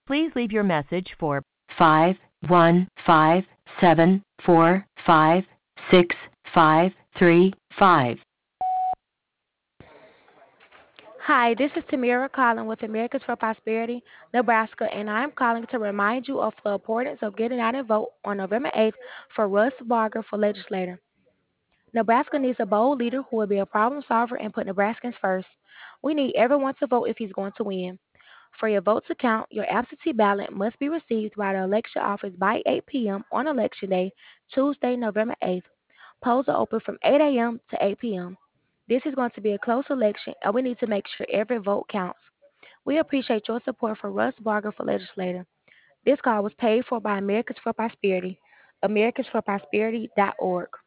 Please leave your message for 51574565335. Hi, this is Tamira calling with Americans for Prosperity, Nebraska, and I'm calling to remind you of the importance of getting out and vote on November 8th for Russ Barger for legislator. Nebraska needs a bold leader who will be a problem solver and put Nebraskans first. We need everyone to vote if he's going to win. For your vote to count, your absentee ballot must be received by the election office by 8 p.m. on Election Day, Tuesday, November 8th. Polls are open from 8 a.m. to 8 p.m. This is going to be a close election, and we need to make sure every vote counts. We appreciate your support for Russ Barger for legislator. This call was paid for by Americans for Prosperity, americansforprosperity.org.